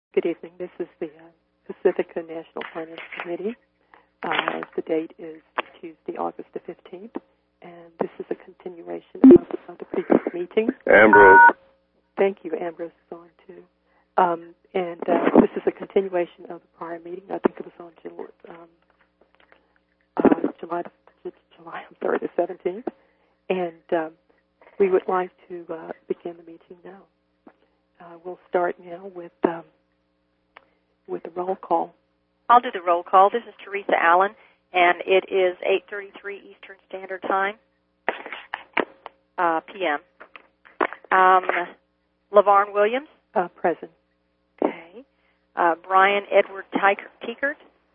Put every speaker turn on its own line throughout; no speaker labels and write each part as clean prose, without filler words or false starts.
Good evening. This is the Pacifica National Finance Committee. The date is Tuesday, August the 15th, and this is a continuation of the previous meeting.
Ambrose.
Thank you. Ambrose is on, too. This is a continuation of the prior meeting. I think it was on July the 17th. And we would like to begin the meeting now. We'll start now with the roll call.
I'll do the roll call. This is Teresa Allen, and it is 8:33 Eastern Standard Time, p.m. LaVarn Williams?
Present.
Okay. Brian Edward Teekert?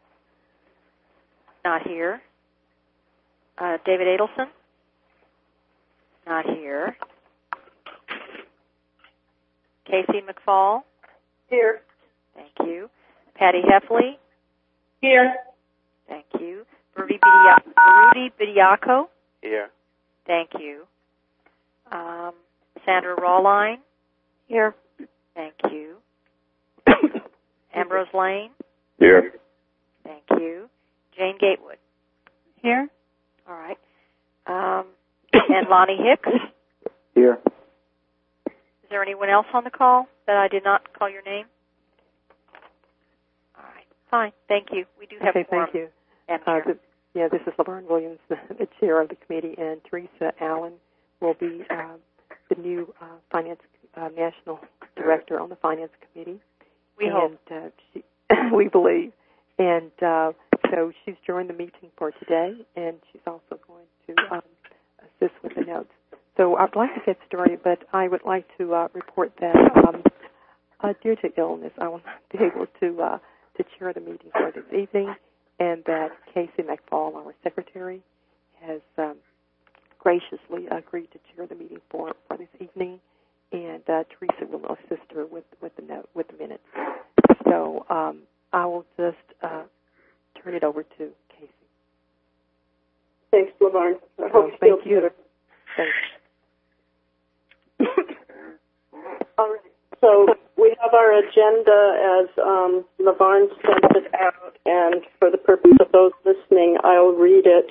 Not here. David Adelson? Not here. Casey McFall?
Here.
Thank you. Patty Heffley?
Here.
Thank you. Rudy Bidiaco?
Here.
Thank you. Sandra Rawline?
Here.
Thank you. Ambrose Lane?
Here.
Thank you. Jane Gatewood?
Here.
All right. And Lonnie Hicks?
Here.
Is there anyone else on the call that I did not call your name? All right. Fine. Thank you. We do have
Okay,
quorum.
thank you.
And
this is LaVarn Williams, the chair of the committee, and Teresa Allen will be the new national director on the finance committee.
We hope.
We believe. And so she's joined the meeting for today, and she's also going to assist with the notes. So I'd like to get started, but I would like to report that due to illness, I will not be able to chair the meeting for this evening, and that Casey McFall, our secretary, has graciously agreed to chair the meeting for this evening, and Teresa will assist her with the minutes. So I will just turn it over to Casey.
Thanks, LaVarn. I hope you feel better.
Thanks.
All right. So we have our agenda as LaVarn sent it out, and for the purpose of those listening, I'll read it.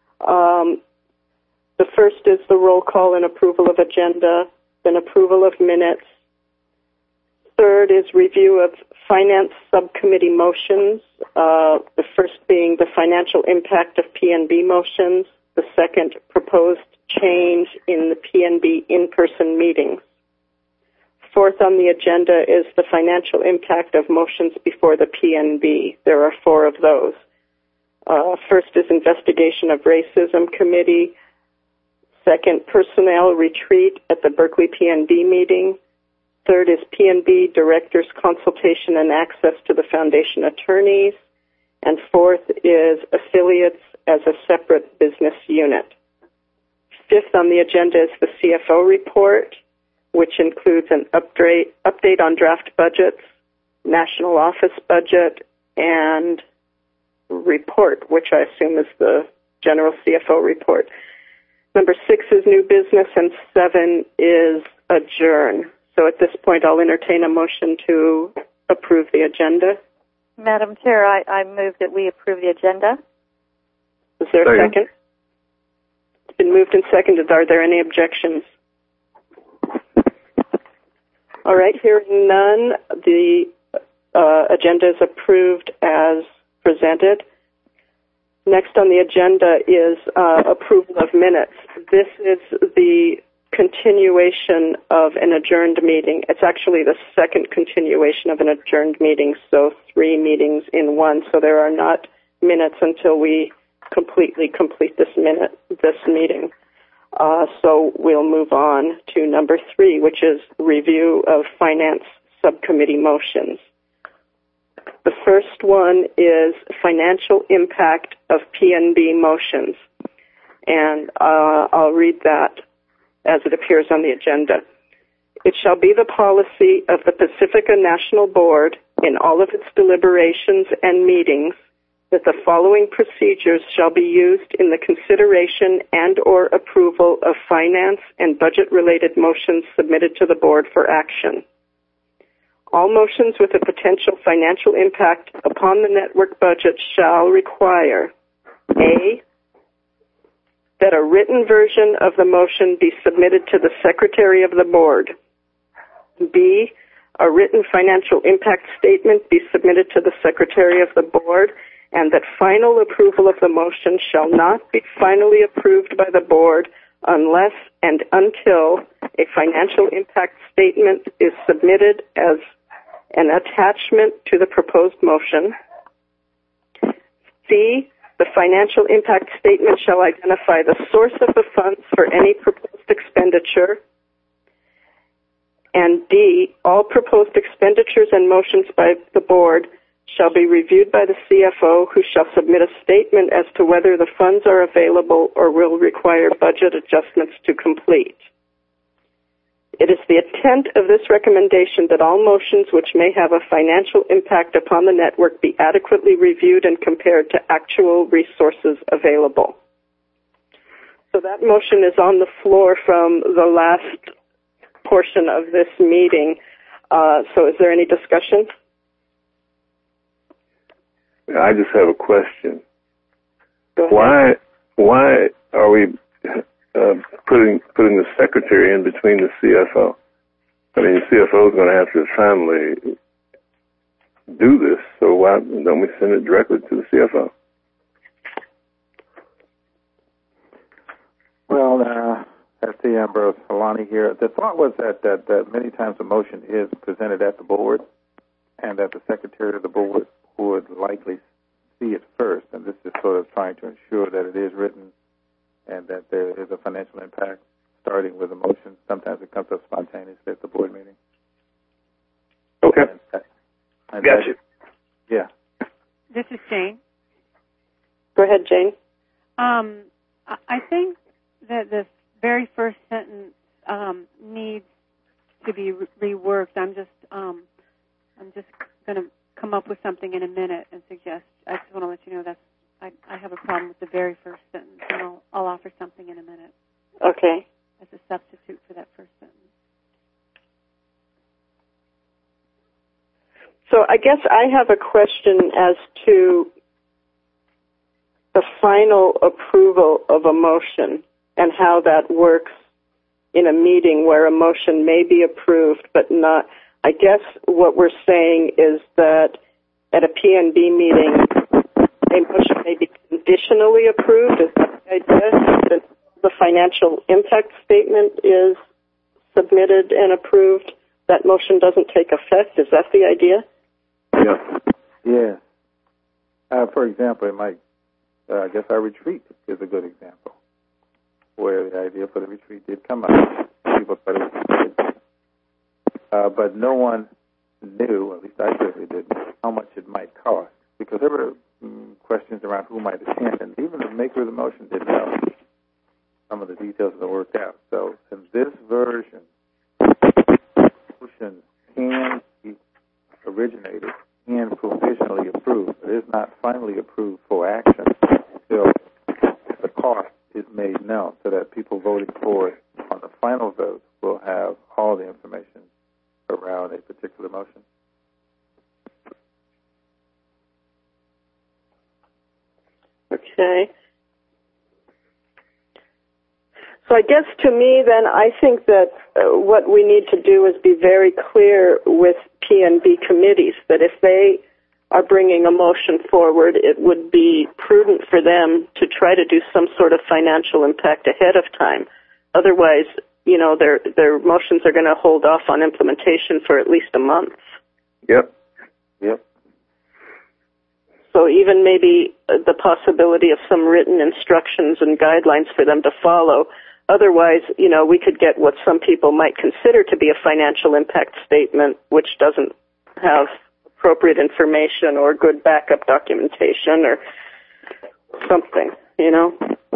The first is the roll call and approval of agenda, then approval of minutes. Third is review of finance subcommittee motions, the first being the financial impact of PNB motions, the second proposed change in the PNB in-person meetings. Fourth on the agenda is the financial impact of motions before the PNB. There are 4 of those. First is investigation of racism committee. Second, personnel retreat at the Berkeley PNB meeting. Third is PNB directors consultation and access to the foundation attorneys. And fourth is affiliates as a separate business unit. Fifth on the agenda is the CFO report, which includes an update on draft budgets, national office budget, and report, which I assume is the general CFO report. Number 6 is new business, and 7 is adjourn. So at this point, I'll entertain a motion to approve the agenda.
Madam Chair, I move that we approve the agenda.
Is there a second? It's been moved and seconded. Are there any objections? All right, hearing none, the agenda is approved as presented. Next on the agenda is approval of minutes. This is the continuation of an adjourned meeting. It's actually the second continuation of an adjourned meeting, so 3 meetings in one. So there are not minutes until we completely complete this meeting. So we'll move on to number 3, which is review of finance subcommittee motions. The first one is financial impact of PNB motions, and I'll read that as it appears on the agenda. It shall be the policy of the Pacifica National Board in all of its deliberations and meetings that the following procedures shall be used in the consideration and or approval of finance and budget-related motions submitted to the Board for action. All motions with a potential financial impact upon the network budget shall require A, that a written version of the motion be submitted to the Secretary of the Board. B, a written financial impact statement be submitted to the Secretary of the Board, and that final approval of the motion shall not be finally approved by the Board unless and until a financial impact statement is submitted as an attachment to the proposed motion. C, the financial impact statement shall identify the source of the funds for any proposed expenditure. And D, all proposed expenditures and motions by the Board shall be reviewed by the CFO, who shall submit a statement as to whether the funds are available or will require budget adjustments to complete. It is the intent of this recommendation that all motions which may have a financial impact upon the network be adequately reviewed and compared to actual resources available. So that motion is on the floor from the last portion of this meeting. So is there any discussion?
I just have a question.
Go ahead.
Why are we putting the secretary in between the CFO? I mean, the CFO is going to have to finally do this, so why don't we send it directly to the CFO?
Well, T. Ambrose Halani here. The thought was that many times a motion is presented at the board, and that the secretary of the board would likely see it first, and this is sort of trying to ensure that it is written and that there is a financial impact starting with a motion. Sometimes it comes up spontaneously at the board meeting.
Okay.
And
Got you.
Yeah.
This is Jane.
Go ahead, Jane.
I think that the very first sentence needs to be reworked. I'm just going to come up with something in a minute and suggest. I just want to let you know that I have a problem with the very first sentence, and I'll offer something in a minute.
Okay.
As a substitute for that first sentence.
So I guess I have a question as to the final approval of a motion and how that works in a meeting where a motion may be approved but not. I guess what we're saying is that at a PNB meeting, a motion may be conditionally approved. Is that the idea? That the financial impact statement is submitted and approved, that motion doesn't take effect. Is that the idea?
Yeah. For example, it might, I guess our retreat is a good example, where the idea for the retreat did come out. People thought it was good. But no one knew, at least I certainly didn't, how much it might cost, because there were questions around who might attend, and even the maker of the motion didn't know some of the details that worked out. So in this version, the motion can be originated and provisionally approved, but is not finally approved for action until the cost is made known, so that people voting for it on the final vote will have all the information around a particular motion.
Okay. So I guess to me then, I think that what we need to do is be very clear with PNB committees that if they are bringing a motion forward, it would be prudent for them to try to do some sort of financial impact ahead of time. Otherwise, you know, their motions are going to hold off on implementation for at least a month.
Yep.
So even maybe the possibility of some written instructions and guidelines for them to follow. Otherwise, you know, we could get what some people might consider to be a financial impact statement, which doesn't have appropriate information or good backup documentation or something, you know?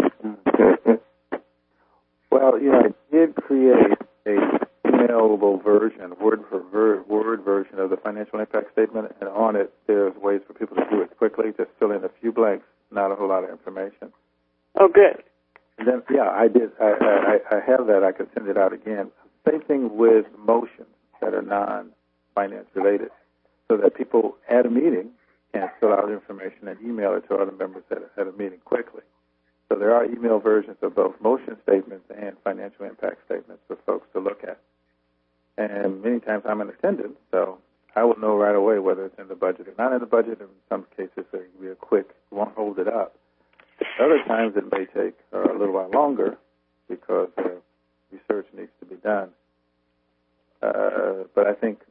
Well, you know, I did create a emailable version, word version of the financial impact statement, and on it there's ways for people to do it quickly, just fill in a few blanks, not a whole lot of information.
Oh, good.
And then, yeah, I did. I have that. I could send it out again. Same thing with motions that are finance related, so that people at a meeting can fill out information and email it to other members at a meeting quickly. So there are email versions of both motion statements and financial impact statements for folks to look at. And many times I'm in attendance, so I will know right away whether it's in the budget or not in the budget. In some cases, it will be a quick, won't hold it up. Other times it may take a little while longer because research needs to be done. But I think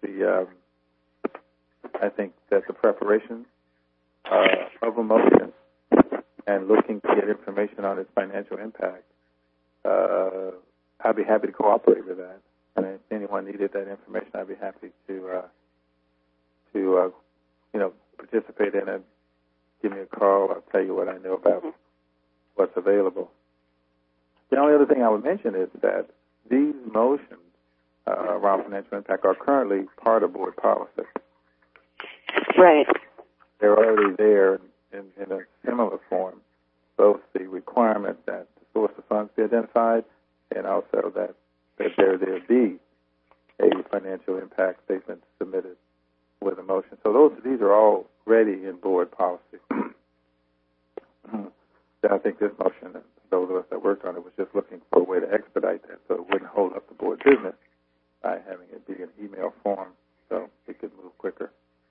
that the preparation of a motion and looking to get information on its financial impact, I'd be happy to cooperate with that. And if anyone needed that information, I'd be happy to participate in it. Give me a call. I'll tell you what I know about what's available. The only other thing I would mention is that these motions around financial impact are currently part of board policy.
Right.
They're already there in a similar form, both the requirement that the source of funds be identified and also that there be a financial impact statement submitted with a motion. So these are all ready in board policy. I think this motion, those of us that worked on it, was just looking for a way to expedite that so it wouldn't hold up the board business by having it be in email form so we could move quicker.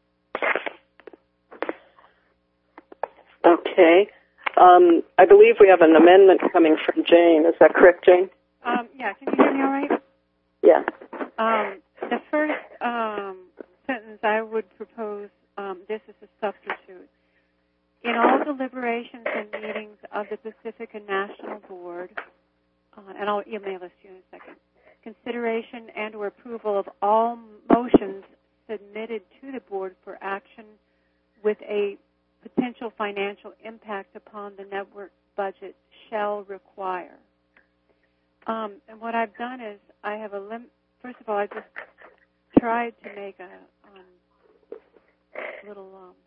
Okay. I believe we have an amendment coming from Jane. Is that correct, Jane?
Yeah, can you hear me all right?
Yeah.
The first sentence I would propose, this is a substitute. In all deliberations and meetings of the Pacifica National Board, and I'll email this to you in a second, consideration and or approval of all motions submitted to the board for action with a potential financial impact upon the network budget shall require. And what I've done is I have first of all, I just tried to make a little,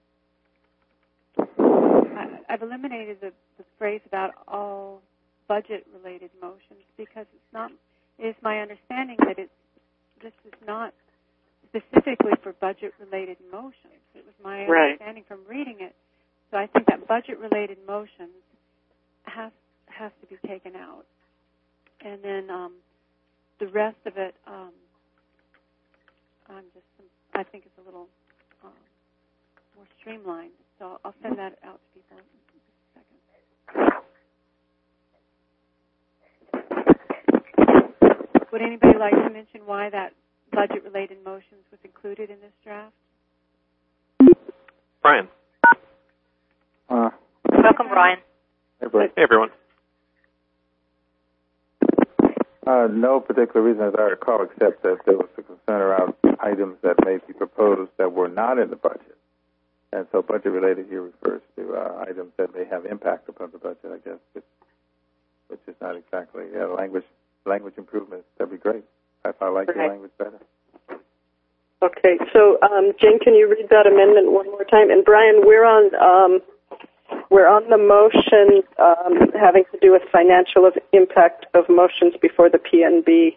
I've eliminated the phrase about all budget-related motions because it is my understanding that this is not specifically for budget-related motions. It was my understanding from reading it. So I think that budget-related motions has to be taken out. And then the rest of it, I think it's a little more streamlined. So I'll send that out to people in a second. Would anybody like to mention why that budget-related motions was included in this draft?
Brian.
Welcome, Brian.
Hey, Brian.
Hey, everyone.
No particular reason, as I recall, except that there was a concern around items that may be proposed that were not in the budget. And so budget-related here refers to items that may have impact upon the budget, I guess, which is not exactly language improvements. That'd be great if I like your language better.
Okay. So, Jane, can you read that amendment one more time? And Brian, we're on the motion having to do with financial impact of motions before the PNB.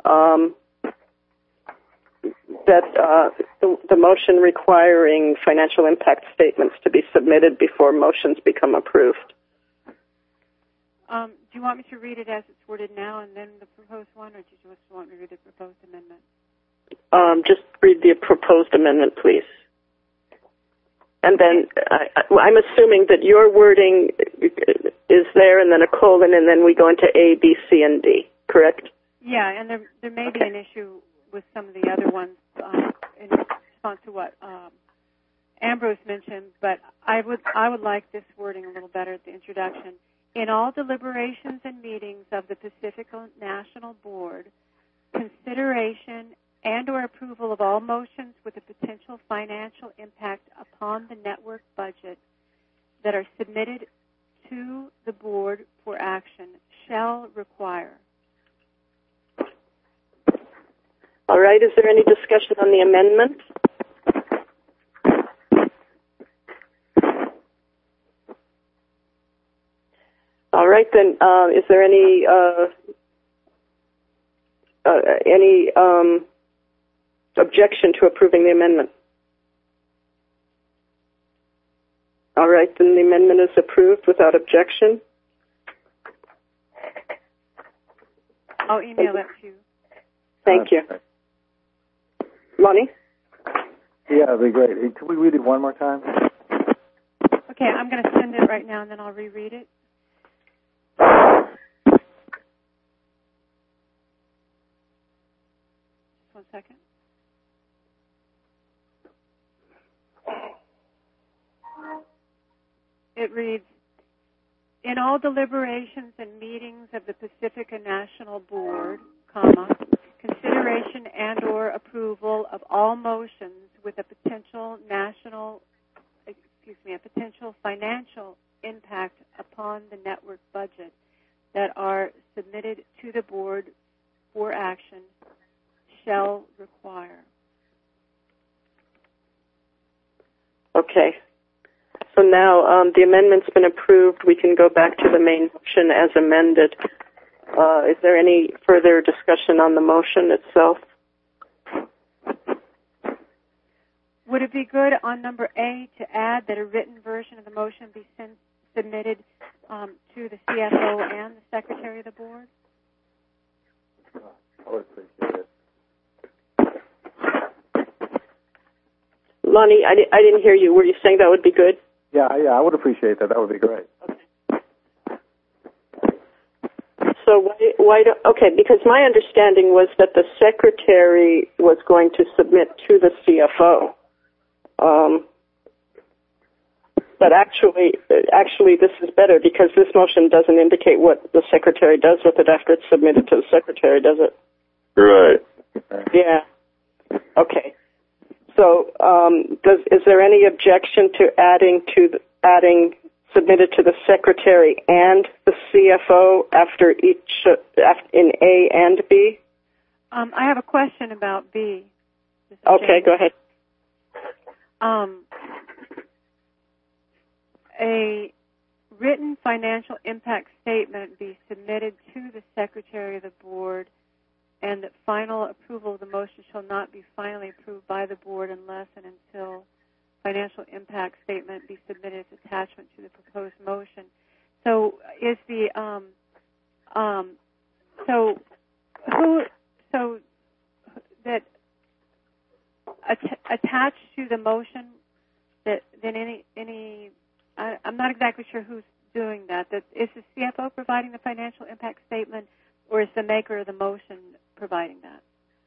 The motion requiring financial impact statements to be submitted before motions become approved.
Do you want me to read it as it's worded now and then the proposed one, or do you just want me to read the proposed amendment?
Just read the proposed amendment, please. And then I'm assuming that your wording is there and then a colon and then we go into A, B, C, and D, correct?
Yeah, and there may be an issue with some of the other ones in response to what Ambrose mentioned, but I would like this wording a little better at the introduction. In all deliberations and meetings of the Pacifica National Board, consideration and or approval of all motions with a potential financial impact upon the network budget that are submitted to the board for action shall require.
All right. Is there any discussion on the amendment? All right, then. Is there any objection to approving the amendment? All right, then the amendment is approved without objection.
I'll email that to you.
Thank you. Lonnie?
Yeah, that'd be great. Hey, could we read it one more time?
Okay, I'm going to send it right now, and then I'll reread it. Just 1 second. It reads, in all deliberations and meetings of the Pacifica National Board, consideration and or approval of all motions with a potential financial impact upon the network budget that are submitted to the board for action shall require.
Okay. So now the amendment's been approved. We can go back to the main motion as amended. Is there any further discussion on the motion itself?
Would it be good on number A to add that a written version of the motion be submitted to the CFO and the Secretary of the Board?
I would appreciate it.
Lonnie, I didn't hear you. Were you saying that would be good?
Yeah, I would appreciate that. That would be great.
So because my understanding was that the Secretary was going to submit to the CFO. But actually, this is better because this motion doesn't indicate what the Secretary does with it after it's submitted to the Secretary, does it?
Right.
Yeah. Okay. So, is there any objection to adding submitted to the Secretary and the CFO after each in A and B?
I have a question about B.
Okay, go ahead.
A written financial impact statement be submitted to the Secretary of the Board, and that final approval of the motion shall not be finally approved by the Board unless and until financial impact statement be submitted as attachment to the proposed motion. So is the attached to the motion that then any I'm not exactly sure who's doing that. That is the CFO providing the financial impact statement, or is the maker of the motion providing that?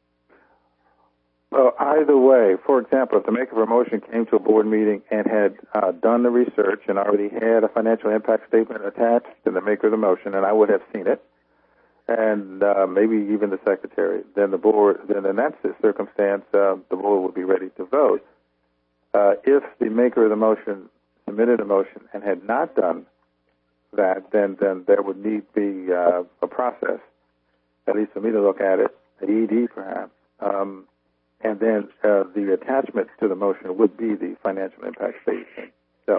Well, either way, for example, if the maker of a motion came to a board meeting and had done the research and already had a financial impact statement attached to the maker of the motion, and I would have seen it, and maybe even the Secretary, then the board, then in that circumstance, the board would be ready to vote. If the maker of the motion submitted a motion and had not done that, then there would need to be a process, at least for me to look at it, at ED perhaps, and then the attachment to the motion would be the financial impact statement. So.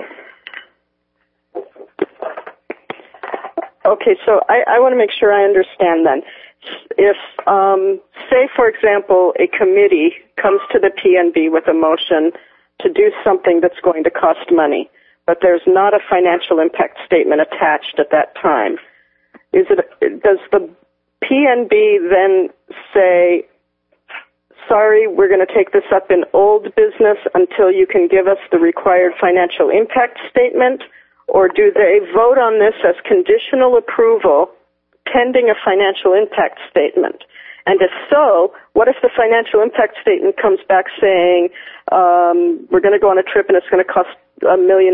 Okay, so I want to make sure I understand then. If, say, for example, a committee comes to the PNB with a motion to do something that's going to cost money, but there's not a financial impact statement attached at that time, does the PNB then say, sorry, we're going to take this up in old business until you can give us the required financial impact statement? Or do they vote on this as conditional approval pending a financial impact statement? And if so, what if the financial impact statement comes back saying, we're going to go on a trip and it's going to cost $1.5 million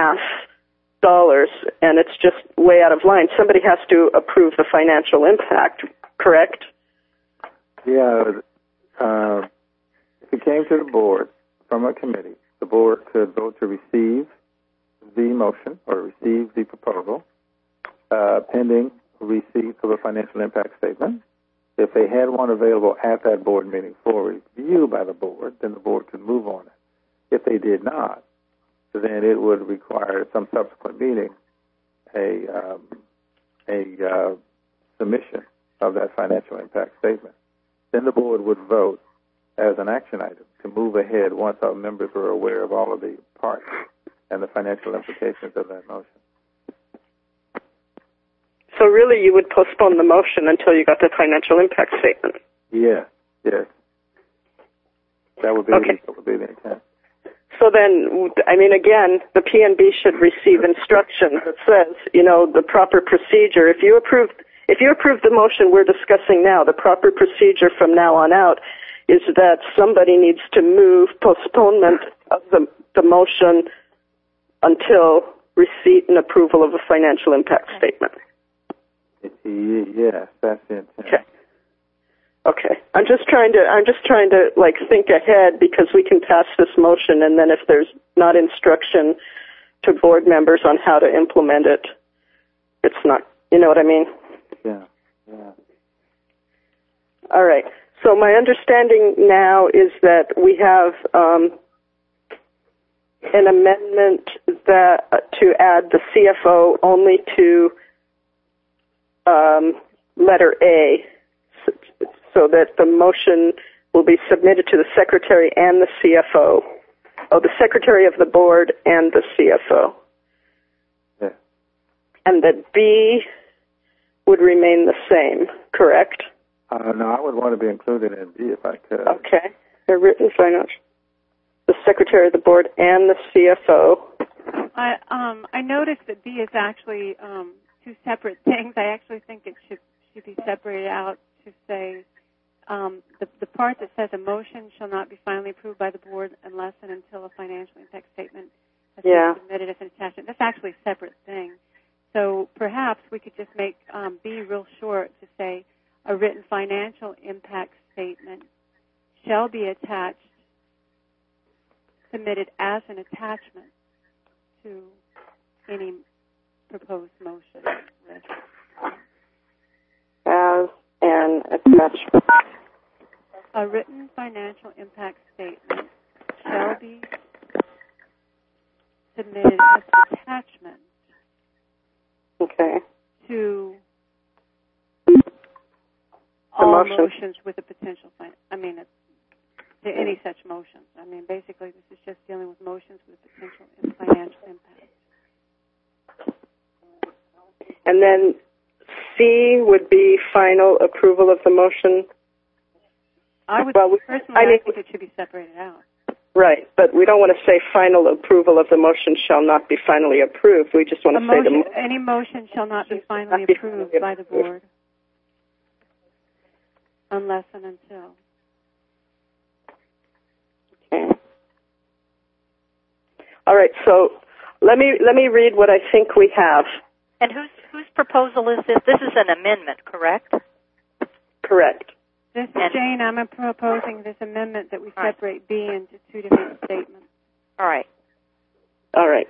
and it's just way out of line? Somebody has to approve the financial impact, correct?
Yeah. If it came to the board from a committee, the board could vote to receive the motion or receive the proposal pending receipt of a financial impact statement. If they had one available at that board meeting for review by the board, then the board could move on it. If they did not, then it would require at some subsequent meeting a submission of that financial impact statement. Then the board would vote as an action item to move ahead once our members are aware of all of the parts and the financial implications of that motion.
So really you would postpone the motion until you got the financial impact statement?
Yes. That would be,
okay.
That would be the intent.
So then, I mean, again, the PNB should receive instruction that says, the proper procedure. If you approve the motion we're discussing now, the proper procedure from now on out is that somebody needs to move postponement of the motion until receipt and approval of a financial impact statement.
Yes, that's the intent.
Okay. I'm just trying to think ahead, because we can pass this motion, and then if there's not instruction to board members on how to implement it, it's not, you know what I mean?
Yeah.
All right. So my understanding now is that we have an amendment to add the CFO only to letter A, so that the motion will be submitted to the Secretary and the CFO. The Secretary of the Board and the CFO.
Yeah.
And that B would remain the same, correct?
No, I would want to be included in B if I could.
Okay. A written financial. The Secretary of the Board and the CFO.
I noticed that B is actually two separate things. I actually think it should be separated out to say the part that says a motion shall not be finally approved by the board unless and until a financial impact statement has been submitted as an attachment. That's actually a separate thing. So perhaps we could just make B real short to say a written financial impact statement shall be submitted as an attachment to any proposed motion.
As an attachment.
A written financial impact statement shall be submitted as an attachment.
Okay.
To
all
motions with a potential to any such motions. Basically, this is just dealing with motions with potential financial impact.
And then C would be final approval of the motion.
I think it should be separated out.
Right, but we don't want to say final approval of the motion shall not be finally approved. We just want to say
any motion shall not be finally approved by the board unless and until.
Okay. All right, so let me read what I think we have.
And whose proposal is this? This is an amendment, correct?
Correct.
This is Jane. I'm proposing this amendment that we separate B into two different statements.
All right.
All right.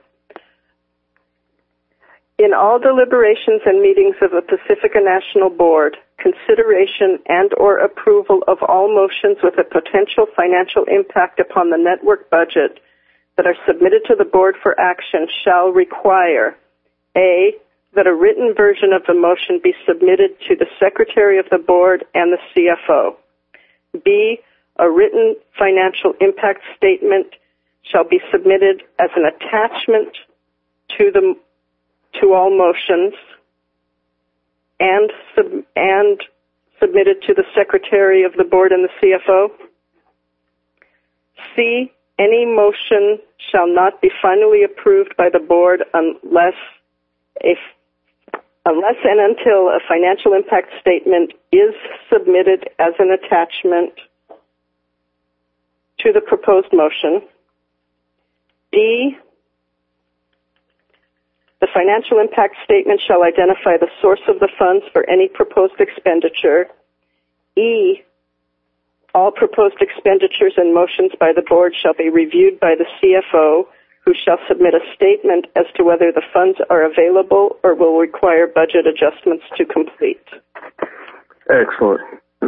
In all deliberations and meetings of the Pacifica National Board, consideration and or approval of all motions with a potential financial impact upon the network budget that are submitted to the board for action shall require A, that a written version of the motion be submitted to the Secretary of the Board and the CFO. B, a written financial impact statement shall be submitted as an attachment to all motions and submitted to the Secretary of the Board and the CFO. C, any motion shall not be finally approved by the board unless and until a financial impact statement is submitted as an attachment to the proposed motion. D, the financial impact statement shall identify the source of the funds for any proposed expenditure. E, all proposed expenditures and motions by the board shall be reviewed by the CFO, who shall submit a statement as to whether the funds are available or will require budget adjustments to complete.
Excellent.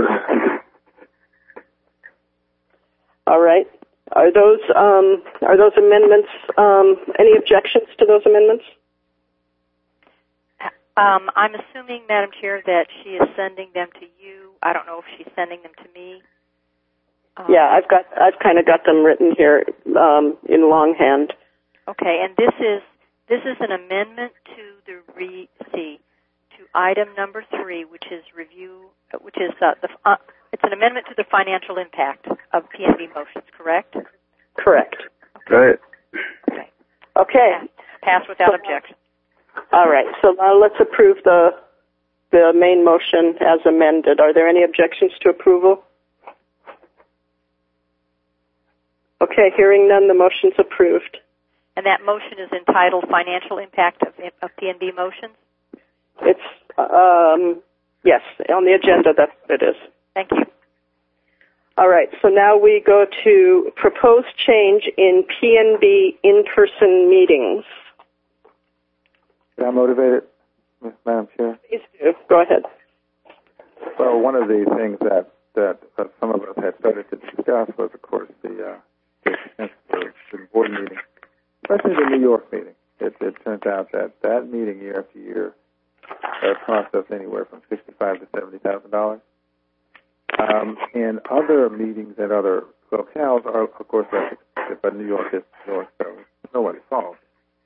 All right. Are those amendments? Any objections to those amendments?
I'm assuming, Madam Chair, that she is sending them to you. I don't know if she's sending them to me.
Yeah, I've kind of got them written here in longhand.
Okay, and this is an amendment to to item number 3, which is it's an amendment to the financial impact of PNB motions, correct?
Correct.
Right.
Okay.
Pass without objection.
All right. So now let's approve the main motion as amended. Are there any objections to approval? Okay. Hearing none, the motion's approved.
And that motion is entitled Financial Impact of PNB Motions?
It's, yes, on the agenda, that's what it is.
Thank you.
All right, so now we go to proposed change in PNB in-person meetings.
Can I motivate it, Madam Chair?
Please do. Go ahead.
Well, one of the things that some of us had started to discuss was, of course, the board meeting, especially the New York meeting. It turns out that meeting year after year cost us anywhere from $65,000 to $70,000. And other meetings at other locales are, of course, less expensive, but New York is New York, so it's nobody's fault.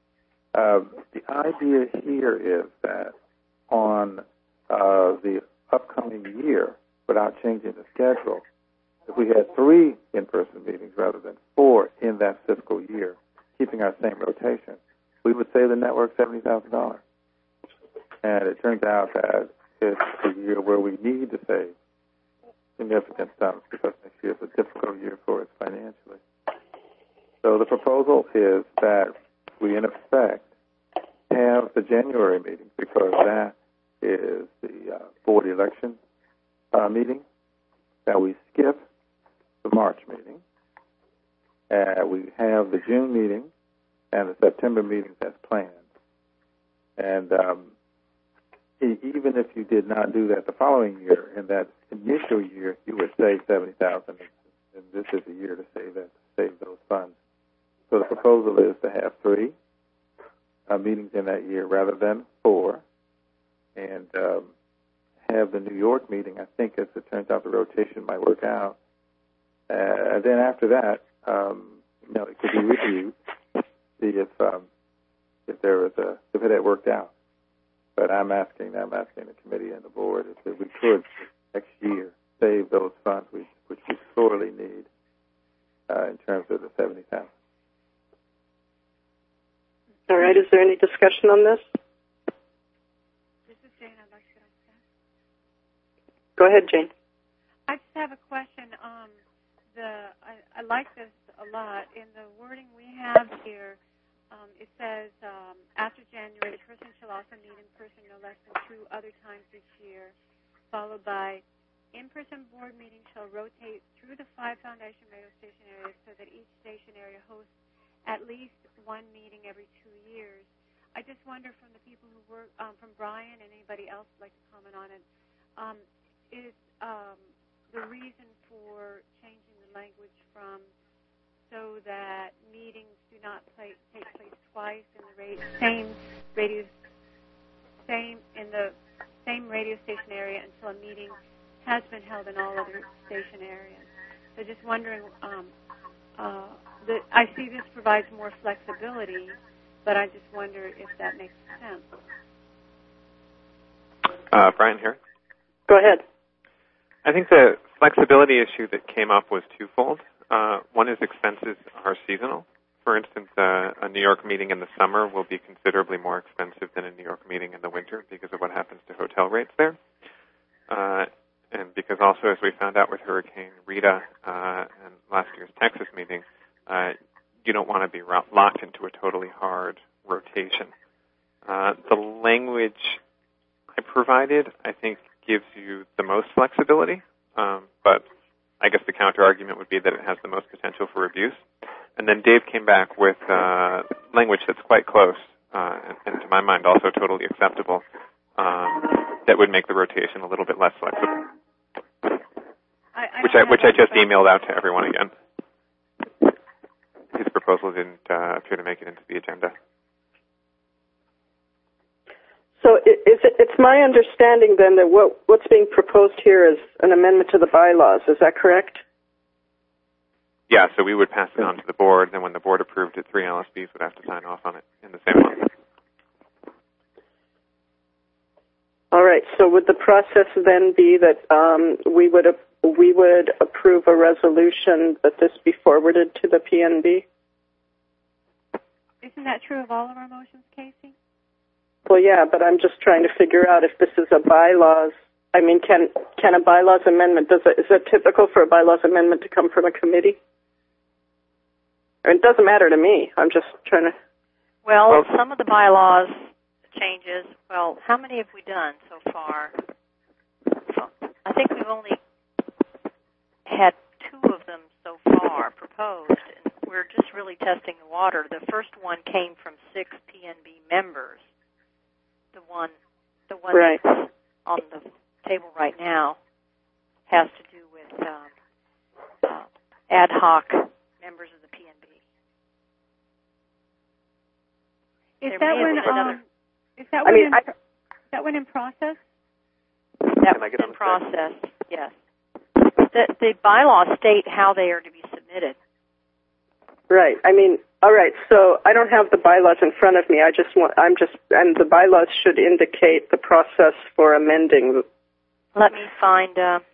The idea here is that on the upcoming year, without changing the schedule, if we had 3 in-person meetings rather than 4 in that fiscal year, keeping our same rotation, we would save the network $70,000. And it turns out that it's a year where we need to save significant sums because next year is a difficult year for us financially. So the proposal is that we, in effect, have the January meeting because that is the board election meeting, that we skip the March meeting, we have the June meeting and the September meetings as planned. And even if you did not do that the following year, in that initial year, you would save $70,000, and this is a year to save those funds. So the proposal is to have 3 meetings in that year rather than 4, and have the New York meeting. I think, as it turns out, the rotation might work out. And then after that, it could be reviewed, see if it had worked out. But I'm asking the committee and the board if we could next year save those funds which we sorely need in terms of the $70,000.
All right. Is there any discussion on this?
This is Jane. I'd like to ask.
Go ahead, Jane.
I just have a question. I like this a lot. In the wording we have here, it says, after January, the person shall also meet in person no less than 2 other times each year, followed by in-person board meetings shall rotate through the 5 foundation radio station areas so that each station area hosts at least 1 meeting every 2 years. I just wonder from the people who work, from Brian and anybody else who'd like to comment on it, is the reason for changing the language from so that meetings do not take place twice in the same radio station area until a meeting has been held in all other station areas. So just wondering, I see this provides more flexibility, but I just wonder if that makes sense.
Brian here.
Go ahead.
I think the flexibility issue that came up was twofold. One is expenses are seasonal. For instance, a New York meeting in the summer will be considerably more expensive than a New York meeting in the winter because of what happens to hotel rates there. And because also, as we found out with Hurricane Rita and last year's Texas meeting, you don't want to be locked into a totally hard rotation. The language I provided, I think, gives you the most flexibility, but I guess the counter-argument would be that it has the most potential for abuse. And then Dave came back with language that's quite close, and to my mind also totally acceptable, that would make the rotation a little bit less flexible, which I just emailed out to everyone again. His proposal didn't appear to make it into the agenda.
So it's my understanding then that what's being proposed here is an amendment to the bylaws. Is that correct?
Yeah, so we would pass it on to the board, and when the board approved it, 3 LSBs would have to sign off on it in the same month.
All right. So would the process then be that we would approve a resolution that this be forwarded to the PNB?
Isn't that true of all of our motions, Casey?
Well, yeah, but I'm just trying to figure out if this is a bylaws. I mean, can a bylaws amendment, is it typical for a bylaws amendment to come from a committee? It doesn't matter to me. I'm just trying to...
Well, some of the bylaws changes, well, how many have we done so far? I think we've only had 2 of them so far proposed, and we're just really testing the water. The first one came from 6 PNB members. The one
right.
that's on the table right now has to do with ad hoc members of the PNB.
Is that one in process?
That was in process, yes. The bylaws state how they are to be submitted.
Right. I mean, all right. So I don't have the bylaws in front of me. And the bylaws should indicate the process for amending.
Let me find.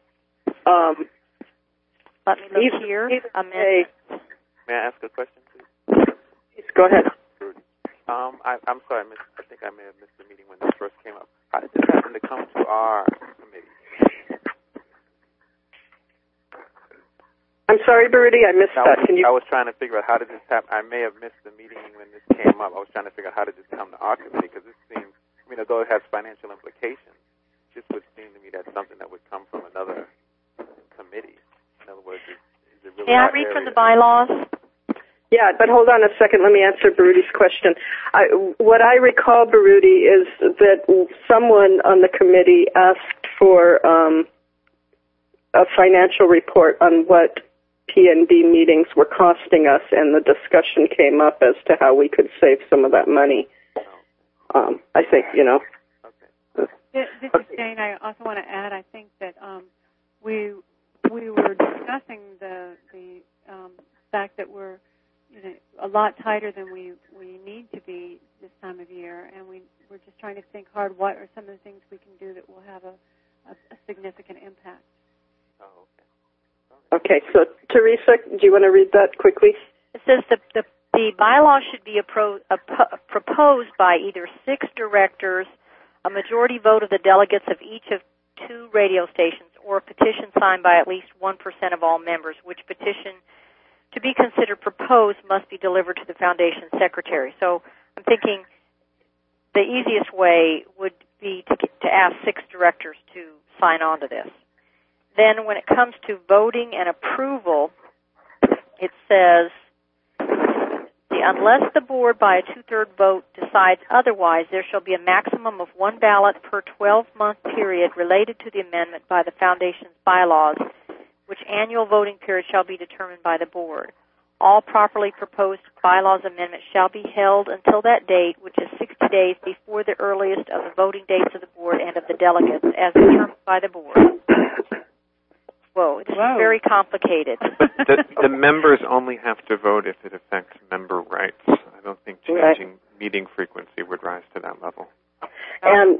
Let me look here. Amendment.
May I ask a question, please?
Please go ahead.
I'm sorry, I think I may have missed the meeting when this first came up. How did this happen to come to our committee?
I'm sorry, Baruti, I missed that.
I was trying to figure out how did this happen. I may have missed the meeting when this came up. I was trying to figure out how did this come to our committee, because this seems, although it has financial implications, this would seem to me that's something that would come from another committee. In other words, is it really...
Can I read from the bylaws?
Yeah, but hold on a second. Let me answer Baruti's question. What I recall, Baruti, is that someone on the committee asked for a financial report on what PNB meetings were costing us, and the discussion came up as to how we could save some of that money. I think,
This is Jane. I also want to add, I think that we were discussing the fact that we're a lot tighter than we need to be this time of year, and we're just trying to think hard what are some of the things we can do that will have a significant impact.
Oh, okay.
Okay, so Teresa, do you want to read that quickly?
It says the bylaw should be proposed by either 6 directors, a majority vote of the delegates of each of 2 radio stations, or a petition signed by at least 1% of all members, which petition to be considered proposed must be delivered to the foundation secretary. So I'm thinking the easiest way would be to ask 6 directors to sign on to this. Then when it comes to voting and approval, it says, unless the board by a 2/3 vote decides otherwise, there shall be a maximum of 1 ballot per 12-month period related to the amendment by the foundation's bylaws, which annual voting period shall be determined by the board. All properly proposed bylaws amendments shall be held until that date, which is 60 days before the earliest of the voting dates of the board and of the delegates, as determined by the board. Whoa, it's very complicated.
But the members only have to vote if it affects member rights. I don't think changing meeting frequency would rise to that level.
And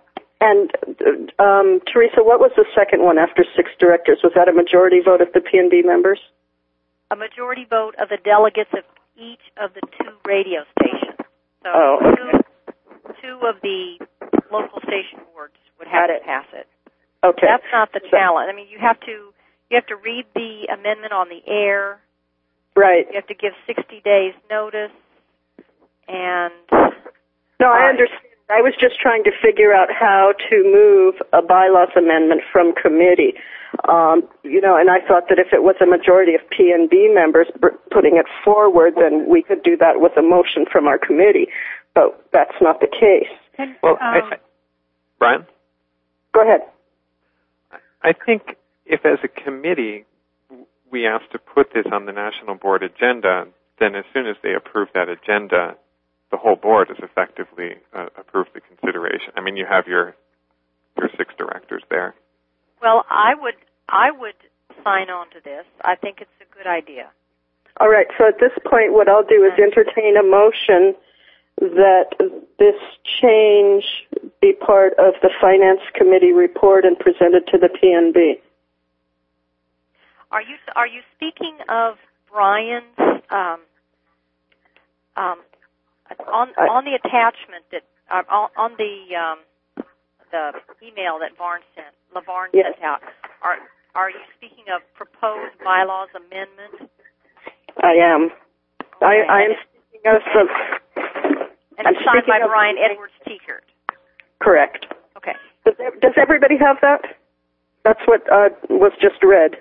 Teresa, what was the second one after 6 directors? Was that a majority vote of the PNB members?
A majority vote of the delegates of each of the 2 radio stations. So two of the local station boards would have to pass it.
Okay.
That's not the challenge. I mean, you have to read the amendment on the air.
Right.
You have to give 60 days notice. And
no, I understand. I was just trying to figure out how to move a bylaws amendment from committee. And I thought that if it was a majority of PNB members putting it forward, then we could do that with a motion from our committee. But that's not the case.
Well, Brian?
Go ahead.
I think if as a committee we ask to put this on the national board agenda, then as soon as they approve that agenda, the whole board has effectively approved the consideration. I mean, you have your 6 directors there.
Well, I would sign on to this. I think it's a good idea.
All right, so at this point what I'll do is entertain a motion that this change be part of the Finance Committee report and presented to the PNB.
Are you speaking of Brian's on the attachment that on the email that LaVarn sent out? Are you speaking of proposed bylaws amendment?
I am.
Okay.
I am speaking of the.
And it's signed by Brian Edwards Teekert.
Correct.
Okay.
Does everybody have that? That's what was just read.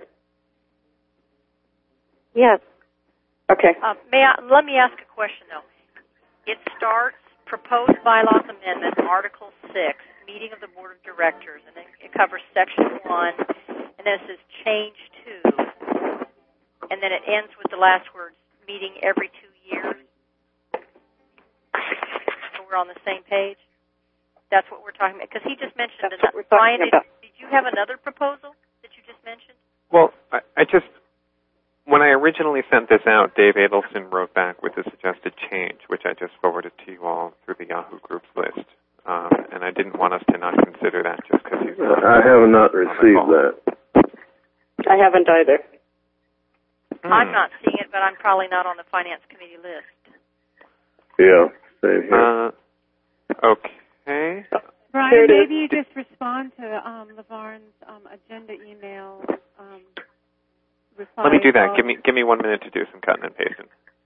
Yes.
Okay.
Let me ask a question, though. It starts, proposed bylaws amendment, Article 6, meeting of the Board of Directors, and then it covers Section 1, and then it says change 2, and then it ends with the last words, meeting every 2 years. So we're on the same page? That's what we're talking about? Because he just mentioned another. Brian, did you have another proposal that you just mentioned?
Well, I just... When I originally sent this out, Dave Adelson wrote back with a suggested change, which I just forwarded to you all through the Yahoo Groups list. And I didn't want us to not consider that just because he's...
I have not received that.
I haven't either.
I'm not seeing it, but I'm probably not on the Finance Committee list.
Yeah, same here.
Okay.
Brian, maybe you just respond to LaVarn's agenda email.
Let me do that. Give me 1 minute to do some cutting and pasting.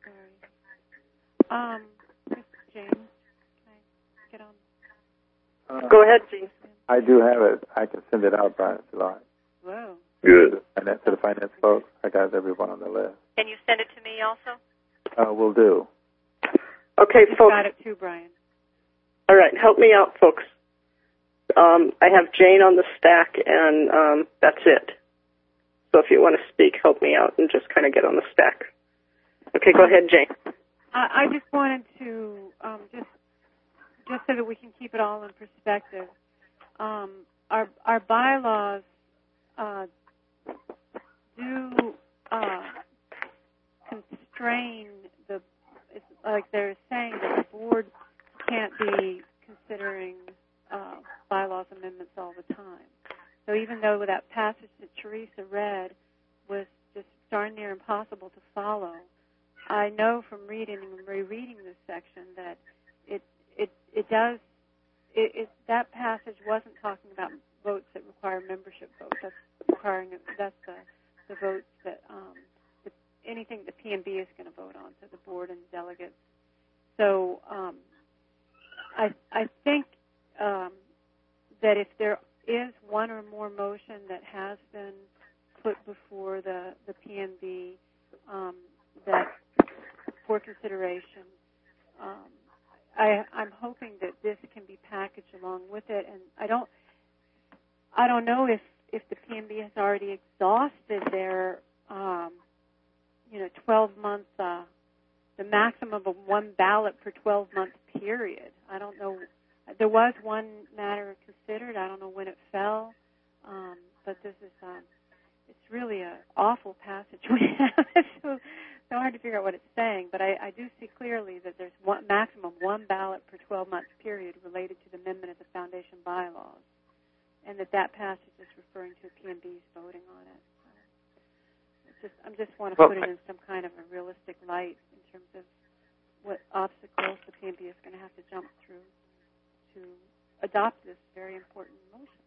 This is James. Can I get on?
Go ahead, Gene.
I do have it. I can send it out, Brian, if you like.
Whoa.
Good.
And to the finance folks, I got everyone on the list.
Can you send it to me also?
Will do.
Okay, folks.
Got it too, Brian.
All right, help me out, folks. I have Jane on the stack, and that's it. So if you want to speak, help me out and just kind of get on the stack. Okay, go ahead, Jane.
I just wanted to, just so that we can keep it all in perspective, our bylaws do constrain it's like they're saying that the board can't be considering bylaws amendments all the time. So even though that passage that Teresa read was just darn near impossible to follow, I know from reading and rereading this section that that passage wasn't talking about votes that require membership votes. That's the votes that anything the PNB is going to vote on, so the board and delegates. So I think that if there is one or more motion that has been put before the PNB that for consideration, I'm hoping that this can be packaged along with it. And I don't know if the PNB has already exhausted their 12-month the maximum of one ballot per 12-month period. I don't know. There was one matter considered. I don't know when it fell, but this is it's really an awful passage we have. It's so hard to figure out what it's saying, but I do see clearly that there's maximum one ballot per 12-month period related to the amendment of the foundation bylaws, and that passage is referring to PNB's voting on it. I just want to put it in some kind of a realistic light in terms of what obstacles the PNB is going to have to jump through to adopt this very important motion.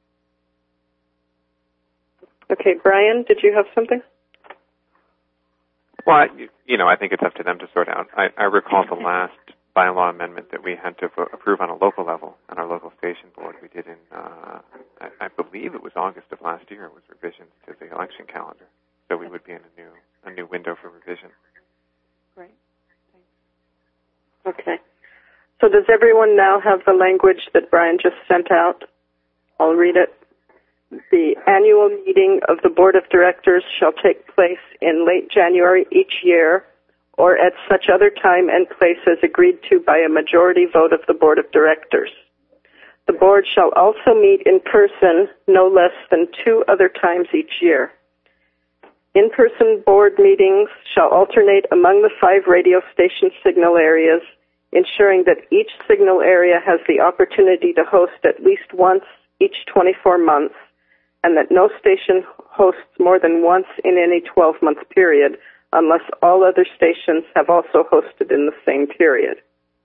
Okay, Brian, did you have something?
Well, I think it's up to them to sort out. I recall the last bylaw amendment that we had to approve on a local level on our local station board. We did in, I believe it was August of last year. It was revisions to the election calendar. So we would be in a new window for revision.
Great.
Thanks. Okay. So does everyone now have the language that Brian just sent out? I'll read it. The annual meeting of the Board of Directors shall take place in late January each year or at such other time and place as agreed to by a majority vote of the Board of Directors. The Board shall also meet in person no less than 2 other times each year. In-person board meetings shall alternate among the 5 radio station signal areas, ensuring that each signal area has the opportunity to host at least once each 24 months, and that no station hosts more than once in any 12-month period, unless all other stations have also hosted in the same period.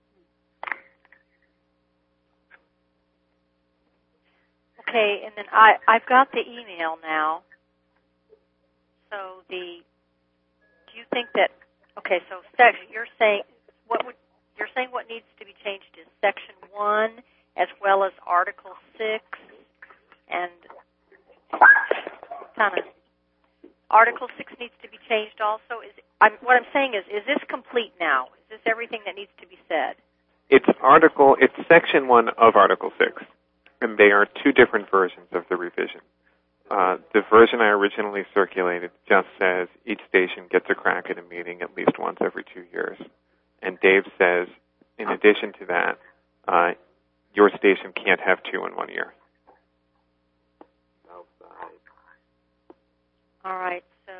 Okay, and then I've got the email now. So do you think that, okay, so you're saying what needs to be changed is Section 1 as well as Article 6 and kind of Article 6 needs to be changed also. What I'm saying is this complete now? Is this everything that needs to be said?
It's Section 1 of Article 6, and they are 2 different versions of the revision. The version I originally circulated just says each station gets a crack at a meeting at least once every 2 years. And Dave says, in addition to that, your station can't have 2 in 1 year.
All right, so...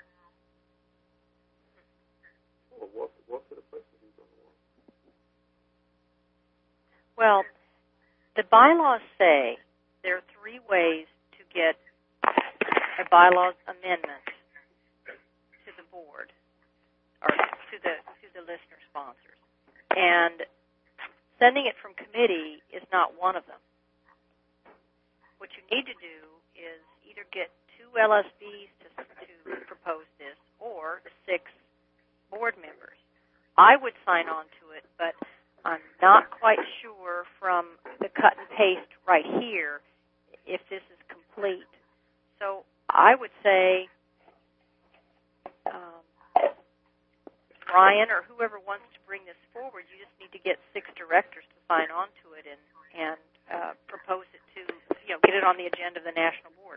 Well, the bylaws say there are 3 ways to get a bylaws amendment to the board or to the listener sponsors. And sending it from committee is not one of them. What you need to do is either get 2 LSBs to propose this or 6 board members. I would sign on to it, but I'm not quite sure from the cut and paste right here if this is complete. So I would say Brian or whoever wants to bring this forward, you just need to get 6 directors to sign on to it and propose it to, get it on the agenda of the national board.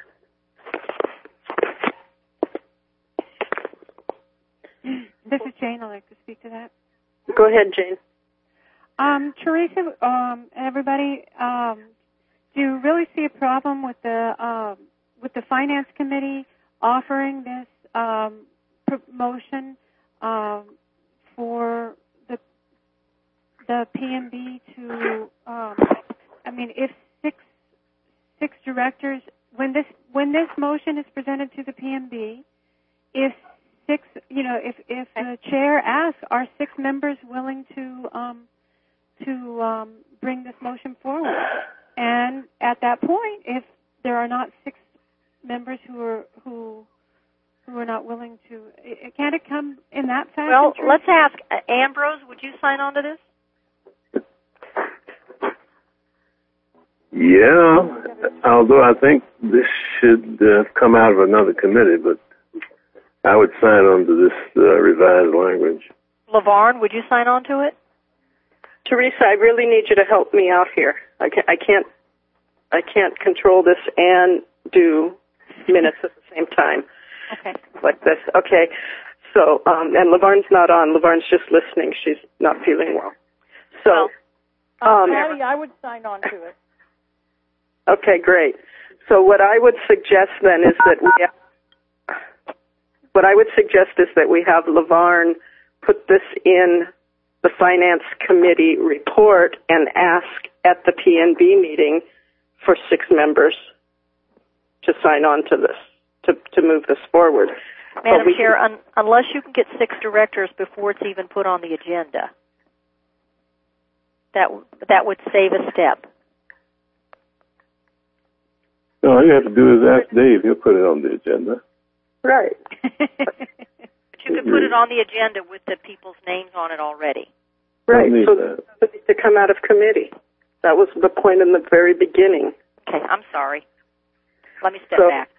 This is Jane. I'd like to speak to that.
Go ahead, Jane.
Teresa, everybody, do you really see a problem with the Finance Committee offering this promotion for the PMB to? If six directors, when this motion is presented to the PMB, if the chair asks, are 6 members willing to bring this motion forward? And at that point, if there are not 6 members who are not willing to, can't it come in that fashion?
Well, let's ask Ambrose. Would you sign on to this?
Yeah, although I think this should come out of another committee, but I would sign on to this revised language.
LaVarn, would you sign on to it?
Teresa, I really need you to help me out here. I can't control this and do minutes at the same time.
Okay.
Like this. Okay. So, and LaVarn's not on. LaVarn's just listening. She's not feeling well. So,
Patty, I would sign on to it.
Okay, great. So what I would suggest then is that we have LaVarn put this in the Finance Committee report and ask at the PNB meeting for 6 members to sign on to this, to move this forward.
Madam Chair, unless you can get 6 directors before it's even put on the agenda, that would save a step.
No, all you have to do is ask Dave. He'll put it on the agenda.
Right.
But you can put it on the agenda with the people's names on it already.
Right. So it needs to come out of committee. That was the point in the very beginning.
Okay, I'm sorry. Let me step back.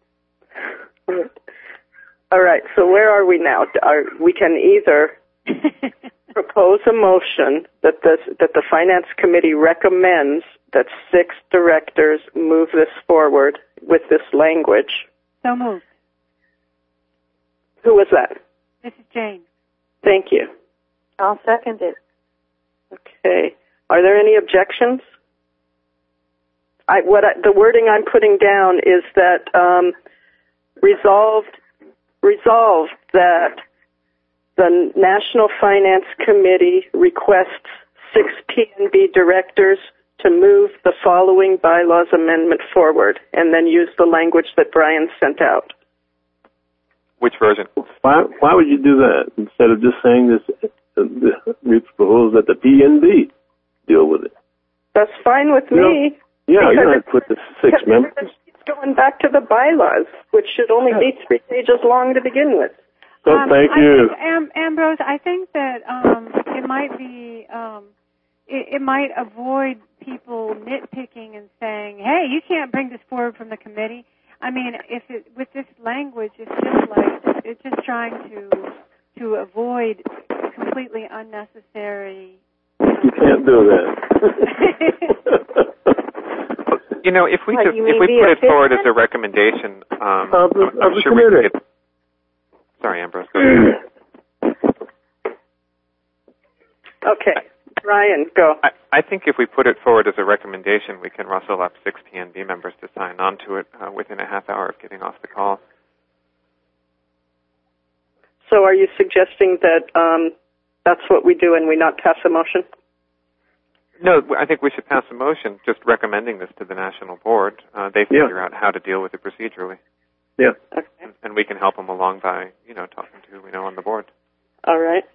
All right. So where are we now? We can either propose a motion that the Finance Committee recommends that 6 directors move this forward with this language.
So moved.
Who was that?
This is Jane.
Thank you.
I'll second it.
Okay. Are there any objections? The wording I'm putting down is that resolved Resolved that the National Finance Committee requests 6 PNB directors to move the following bylaws amendment forward, and then use the language that Brian sent out.
Which version?
Why would you do that instead of just saying this? We propose that the PNB deal with it.
That's fine with me.
Yeah, you don't have to put the 6 members.
It's going back to the bylaws, which should only be 3 pages long to begin with.
So thank you.
Ambrose, I think that it might be, it might avoid people nitpicking and saying, hey, you can't bring this forward from the committee. I mean, with this language, it feels like it's just trying to avoid completely unnecessary.
You can't do that.
You know, if we put it forward as a recommendation, I'm sure we could get. Sorry, Ambrose. Go ahead.
Okay, Brian, go.
I think if we put it forward as a recommendation, we can rustle up 6 PNB members to sign on to it within a half hour of getting off the call.
So are you suggesting that that's what we do and we not pass a motion?
No, I think we should pass a motion just recommending this to the National Board. They figure out how to deal with it procedurally.
Yeah.
Okay.
And we can help them along by, talking to who we know on the board.
All right.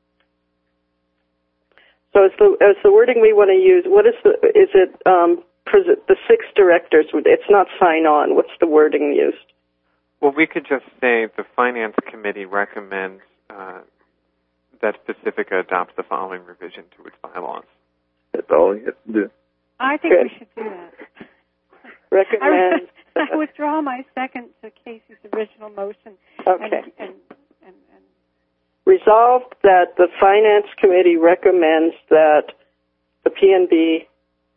So is the wording we want to use, what is the 6 directors, it's not sign on, what's the wording used?
Well, we could just say the Finance Committee recommends that Pacifica adopts the following revision to its bylaws.
That's all you have to do.
I think we should do that.
Recommend.
I withdraw my second to Casey's original motion.
Okay.
And
Resolved that the Finance Committee recommends that the PNB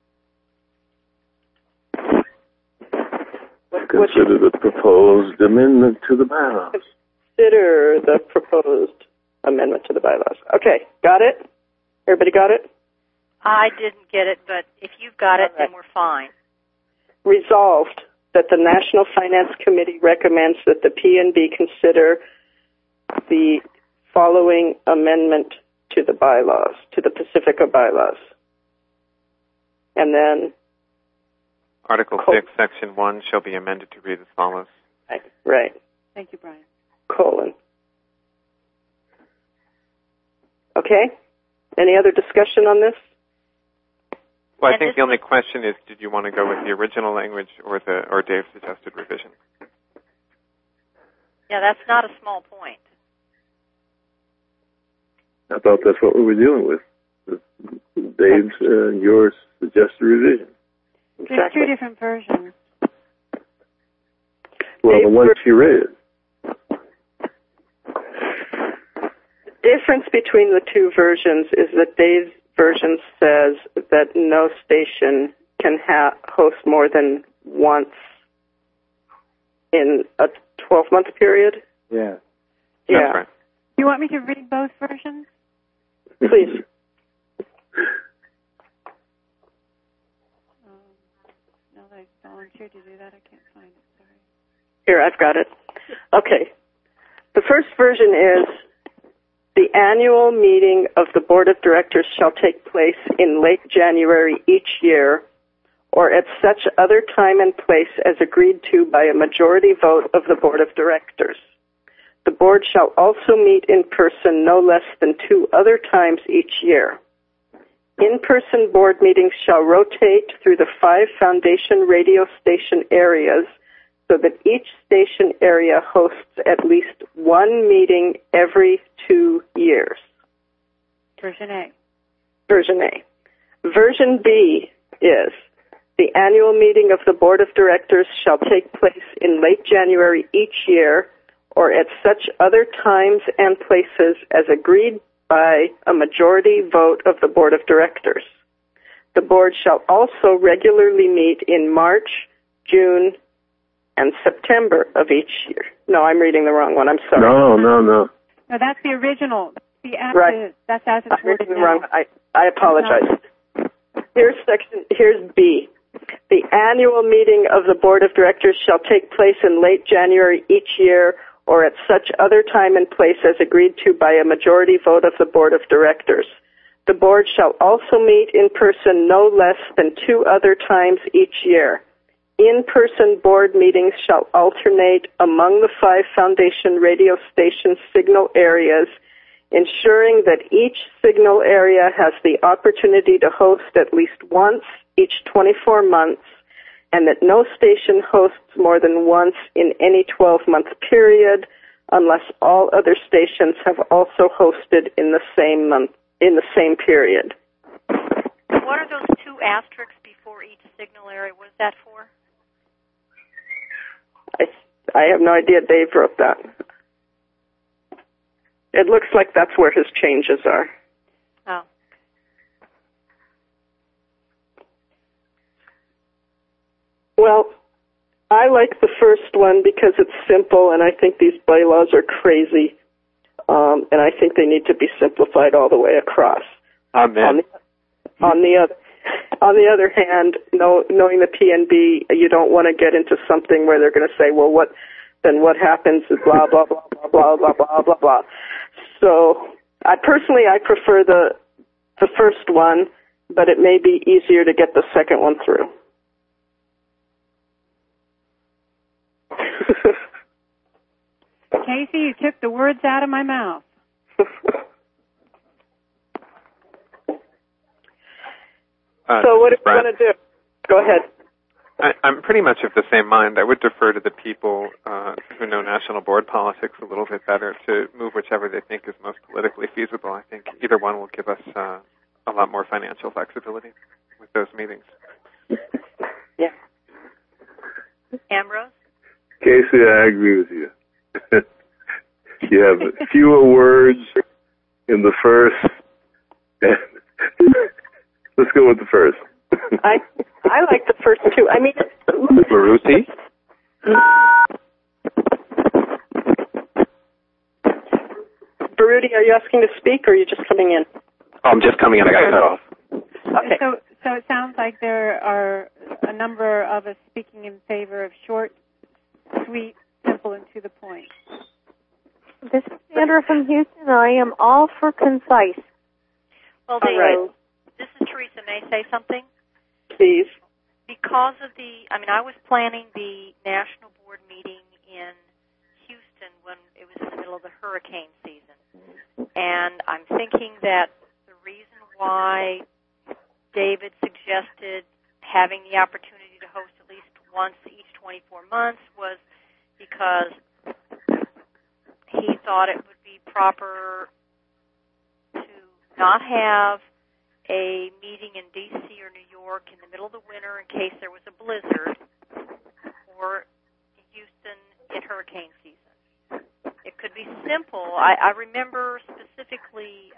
consider the proposed amendment to the bylaws.
Consider the proposed amendment to the bylaws. Okay, got it? Everybody got it?
I didn't get it, but if you've got it, then we're fine.
Resolved that the National Finance Committee recommends that the PNB consider the following amendment to the bylaws, to the Pacifica bylaws. And then
Article 6, Section 1 shall be amended to read as follows.
Right.
Thank you, Brian.
Colon. Okay. Any other discussion on this?
Well, I think the only question is, did you want to go with the original language or Dave's suggested revision?
Yeah, that's not a small point.
I thought that's what we were dealing with. Dave's and yours suggested revision.
There's 2 different versions.
Well, the one she read.
The difference between the 2 versions is that Dave's version says that no station can host more than once in a 12-month period.
Yeah.
Yeah.
That's right.
You want me to read both versions?
Please.
Now that I volunteered to do that, I can't find it. Sorry.
Here, I've got it. Okay. The first version is, the annual meeting of the Board of Directors shall take place in late January each year, or at such other time and place as agreed to by a majority vote of the Board of Directors. The Board shall also meet in person no less than 2 other times each year. In-person board meetings shall rotate through the 5 foundation radio station areas so that each station area hosts at least 1 meeting every 2 years.
Version A.
Version A. Version B is, the annual meeting of the Board of Directors shall take place in late January each year, or at such other times and places as agreed by a majority vote of the Board of Directors. The Board shall also regularly meet in March, June, and September of each year. No, I'm reading the wrong one. I'm sorry.
No.
No, that's the original.
Right.
That's as it's worded now.
Wrong. I apologize. Here's B. The annual meeting of the Board of Directors shall take place in late January each year, or at such other time and place as agreed to by a majority vote of the Board of Directors. The Board shall also meet in person no less than 2 other times each year. In-person board meetings shall alternate among the 5 Foundation radio station signal areas, ensuring that each signal area has the opportunity to host at least once each 24 months, and that no station hosts more than once in any 12-month period, unless all other stations have also hosted in the same month, in the same period.
What are those 2 asterisks before each signal area? What is that for?
I have no idea. Dave wrote that. It looks like that's where his changes are.
Oh.
Well, I like the first one because it's simple, and I think these bylaws are crazy, and I think they need to be simplified all the way across.
Amen.
On the other hand, knowing the PNB, you don't want to get into something where they're going to say, well, what happens is blah, blah, blah, blah, blah, blah, blah, blah, blah. So I prefer the first one, but it may be easier to get the second one through.
Casey, you took the words out of my mouth.
So what are we going to do? Go ahead.
I'm pretty much of the same mind. I would defer to the people who know national board politics a little bit better to move whichever they think is most politically feasible. I think either one will give us a lot more financial flexibility with those meetings.
Yeah.
Ambrose?
Casey, I agree with you. You have fewer words in the first. Let's go with the first.
I like the first 2. I mean,
Maruti?
Baruti, are you asking to speak, or are you just coming in?
Oh, I'm just coming in. I got cut off.
Okay.
So it sounds like there are a number of us speaking in favor of short, sweet, simple, and to the point.
This is Sandra from Houston. I am all for concise.
Well, This is Teresa. May I say something?
Please.
Because of I was planning the national board meeting in Houston when it was in the middle of the hurricane season. And I'm thinking that the reason why David suggested having the opportunity to host at least once each 24 months was because he thought it would be proper to not have a meeting in D.C. or New York in the middle of the winter in case there was a blizzard, or Houston in hurricane season. It could be simple. I remember specifically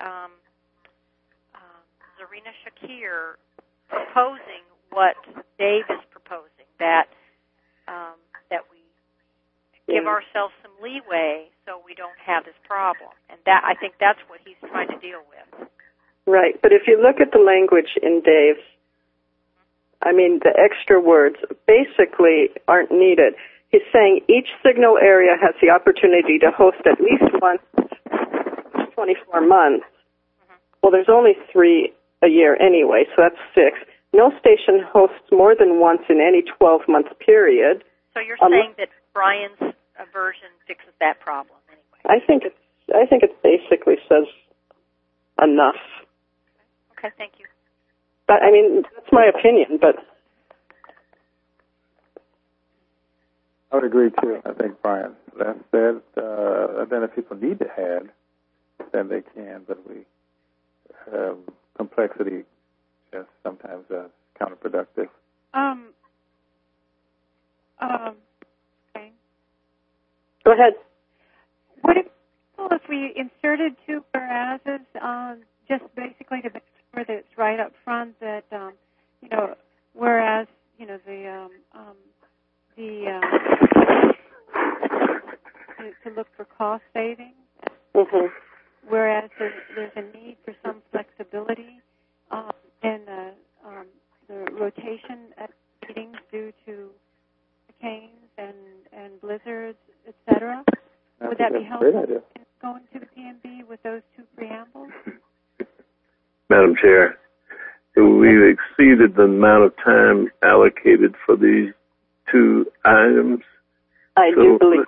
Zarina Shakir proposing what Dave is proposing, that we give ourselves some leeway so we don't have this problem. And that I think that's what he's trying to deal with.
Right, but if you look at the language in Dave's, I mean, the extra words basically aren't needed. He's saying each signal area has the opportunity to host at least once 24 months. Well, there's only 3 a year anyway, so that's 6. No station hosts more than once in any 12-month period.
So you're saying that Brian's version fixes that problem anyway?
I think it basically says enough.
Okay, thank you.
But, I mean, that's my opinion, but...
I would agree, too. I think Brian left said, then if people need to add, then they can, but complexity is sometimes counterproductive.
Okay.
Go ahead.
Would it be helpful if we inserted 2 whereases, just basically to make sure that it's right up front that, whereas, to look for cost savings, whereas there's a need for some flexibility in the rotation at meetings due to hurricanes and blizzards, etc.
Madam Chair, we've exceeded the amount of time allocated for these two items.
I do believe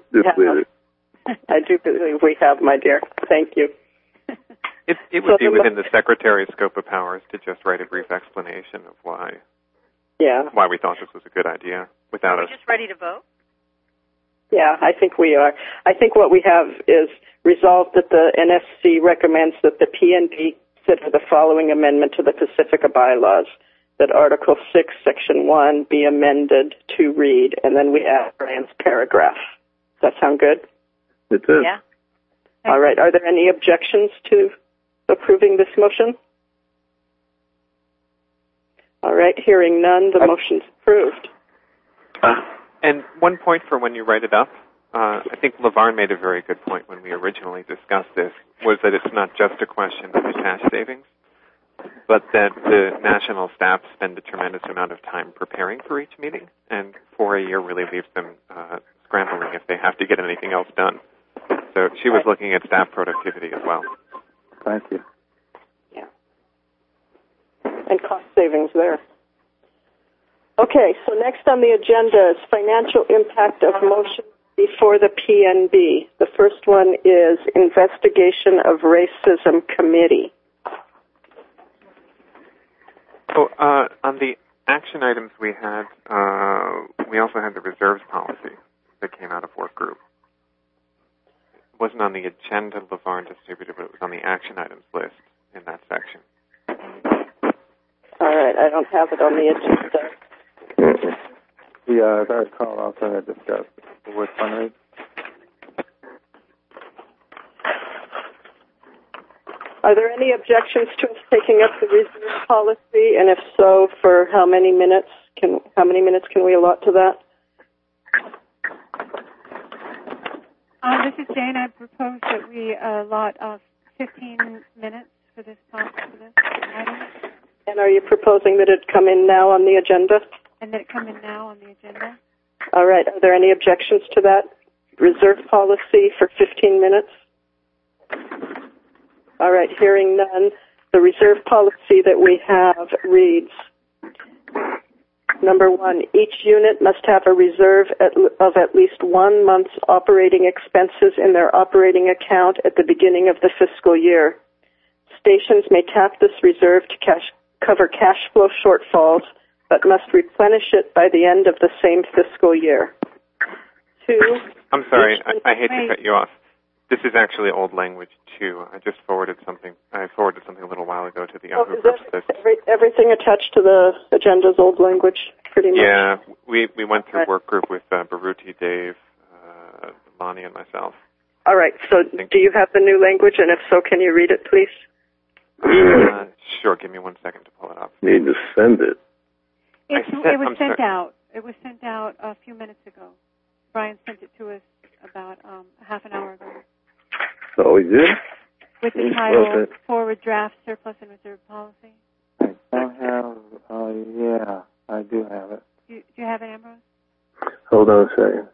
we have, my dear. Thank you.
It would be within the Secretary's scope of powers to just write a brief explanation of why we thought this was a good idea without us.
Are we just ready to vote?
Yeah, I think we are. I think what we have is resolved that the NSC recommends that the PNB consider the following amendment to the Pacifica bylaws, that Article 6, Section 1 be amended to read, and then we add Brian's paragraph. Does that sound good?
It does.
Yeah.
All right. Are there any objections to approving this motion? All right. Hearing none, the motion's approved.
And one point for when you write it up, I think LeVarn made a very good point when we originally discussed this, was that it's not just a question of the cash savings, but that the national staff spend a tremendous amount of time preparing for each meeting, and for a year really leaves them scrambling if they have to get anything else done. So she was looking at staff productivity as well.
Thank you.
Yeah. And cost savings there. Okay, so next on the agenda is financial impact of motion before the PNB. The first one is investigation of racism committee.
So on the action items we had, we also had the reserves policy that came out of work group. It wasn't on the agenda LeVarn distributed, but it was on the action items list in that section.
All right, I don't have it on the agenda.
As I recall, also had discussed with fundraising.
Are there any objections to us taking up the reserve policy? And if so, for how many minutes? How many minutes can we allot to that?
This is Jane. I propose that we allot 15 minutes for this item.
And are you proposing that it come in now on the agenda?
And that it come in now on the agenda?
All right. Are there any objections to that reserve policy for 15 minutes? All right. Hearing none, the reserve policy that we have reads, number 1, each unit must have a reserve of at least 1 month's operating expenses in their operating account at the beginning of the fiscal year. Stations may tap this reserve to cover cash flow shortfalls, but must replenish it by the end of the same fiscal year. 2.
I'm sorry, I hate to cut you off. This is actually old language too. I just forwarded something. I forwarded something a little while ago to the other groups list.
Everything attached to the agenda's old language, pretty much.
Yeah, we went through work group with Baruti, Dave, Lonnie, and myself.
All right. So, do you have the new language? And if so, can you read it, please?
Sure. Give me 1 second to pull it up.
Need to send it.
It was sent out. It was sent out a few minutes ago. Brian sent it to us about half an hour ago.
So we did?
With the title, Forward Draft Surplus and Reserve Policy.
I don't have, yeah, I do have it.
Do you have it, Ambrose?
Hold on a second.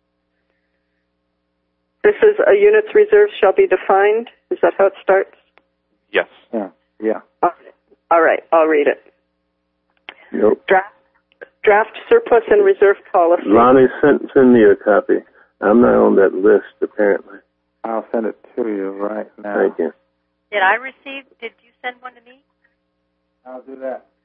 This is a unit's reserve shall be defined. Is that how it starts?
Yes.
Yeah.
All right. I'll read it.
Nope.
Draft surplus and reserve policy.
Lonnie, send me a copy. I'm not on that list, apparently.
I'll send it to you right now.
Thank you.
Did you send one to me?
I'll do that.